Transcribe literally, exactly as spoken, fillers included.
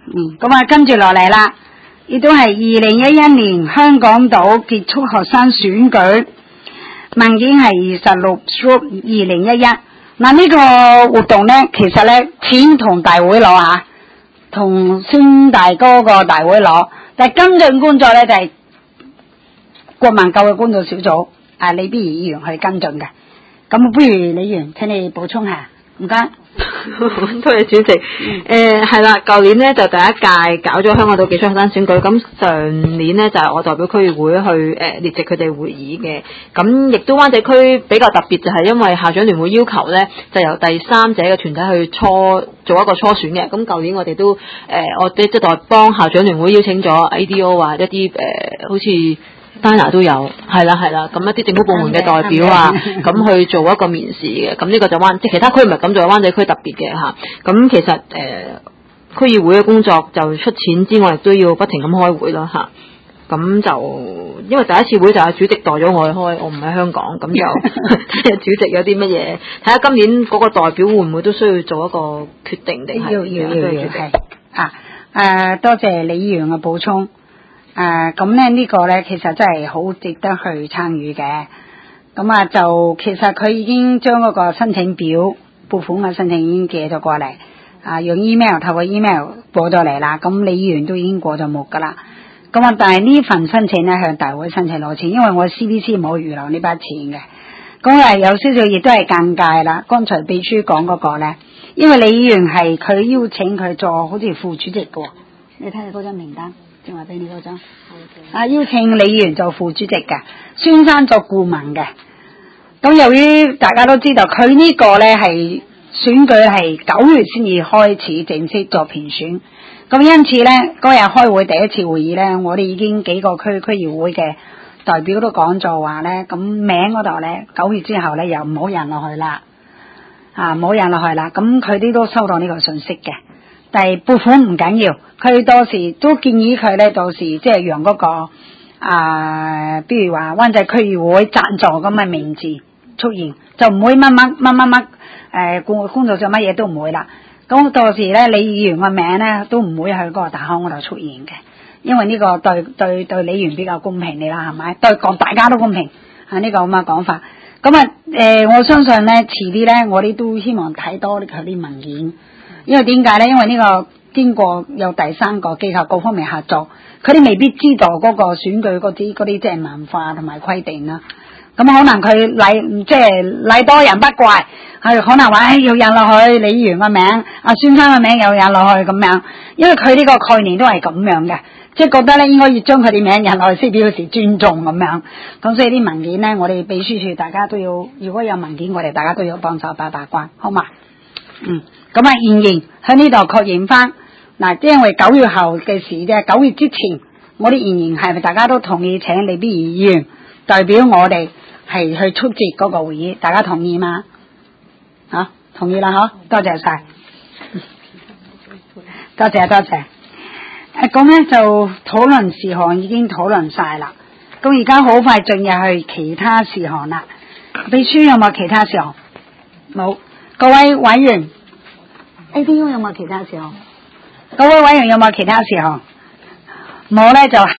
嗯，咁啊跟住落嚟啦，亦都係二零一一年香港島結束學生選舉，文件係二十六 Stroke 二零一一。嗱呢個活動咧，其實咧錢同大會攞吓，同孫大哥個大會攞，但係跟進工作咧就係、是、國民教育工作小組啊李必儀議員去跟進嘅。咁不如李議員請你補充下，唔該。 多謝主席。誒係啦，舊年咧就第一屆搞咗香港島結束學生選舉，咁上年咧就係、是、我代表區議會去誒、呃、列席佢哋會議嘅。咁亦都灣仔區比較特別，就係因為校長聯會要求咧，就由第三者嘅團體去初做一個初選嘅。咁舊年我哋都誒、呃、我哋即係代幫校長聯會邀請咗 A D O 啊一啲誒、呃、好似Dana 都有，係啦係啦，咁一啲政府部門嘅代表啊，咁去做一個面試嘅，咁呢個就灣即係其他區唔係咁做，灣仔區特別嘅嚇。咁其實誒、呃、區議會嘅工作就出錢之外，亦都要不停咁開會咯嚇。咁就因為第一次會就係主席代咗我去開，我唔喺香港，咁就睇下主席有啲乜嘢，睇下今年嗰個代表會唔會都需要做一個決定定係。 要要要要係啊誒，多謝李議員嘅補充。誒咁咧呢個咧其實真係好值得去參與嘅，咁啊就其實佢已經將嗰個申請表撥款嘅申請已經寄咗過嚟，啊用 email 透過 email 過咗嚟啦，咁李議員都已經過咗目噶啦，咁啊但係呢份申請咧向大會申請攞錢，因為我 C B C 冇預留呢筆錢嘅，咁啊有少少亦都係尷尬啦。剛才秘書講嗰個咧，因為李議員係佢邀請佢做好似副主席嘅，你睇下嗰張名單。正話俾你嗰張，啊邀請李議員做副主席嘅，孫生做顧問嘅。咁由於大家都知道佢呢個咧係選舉係九月先至開始正式做評選，咁因此咧嗰日開會第一次會議咧，我哋已經幾個區區議會嘅代表都講咗話咧，咁名嗰度咧九月之後咧又唔好印落去啦，啊唔好印落去啦，咁佢哋都收到呢個信息嘅。但係撥款唔緊要，佢到時都建議佢咧，到時即係用嗰個啊，比如話灣仔區議會贊助咁嘅名字出現，就唔會乜乜乜乜乜誒工工作上乜嘢都唔會啦。咁到時咧，李議員個名咧都唔會喺嗰個大綱嗰度出現嘅，因為呢個對對對李議員比較公平你啦，係咪？對講大家都公平啊呢個咁嘅講法。咁啊誒，我相信咧遲啲咧，我哋都希望睇多啲佢啲文件。因為點解咧？因為呢個經過有第三個機構各方面合作，佢哋未必知道嗰個選舉嗰啲嗰啲即係文化同埋規定啦。咁可能佢禮即係禮多人不怪，係可能話誒、哎、要印落去李議員個名，阿孫生個名又印落去咁樣。因為佢呢個概念都係咁樣嘅，即係覺得咧應該要將佢啲名印落去先表示尊重咁樣。咁所以啲文件咧，我哋秘書處大家都要，如果有文件，我哋大家都要幫手把把關，好嘛？嗯。咁啊，仍然喺呢度確認翻嗱，因為九月後嘅事啫，九月之前，我哋仍然係咪大家都同意請李必儀議員代表我哋係去出席嗰個會議？大家同意嗎？啊，同意啦，嗬，多謝晒，多謝多謝。誒，咁咧就討論事項已經討論晒啦，咁而家好快進入去其他事項啦。秘書有冇其他事項？冇，各位委員。A D O 有冇其他事項？各位委員有冇其他事項？冇咧就。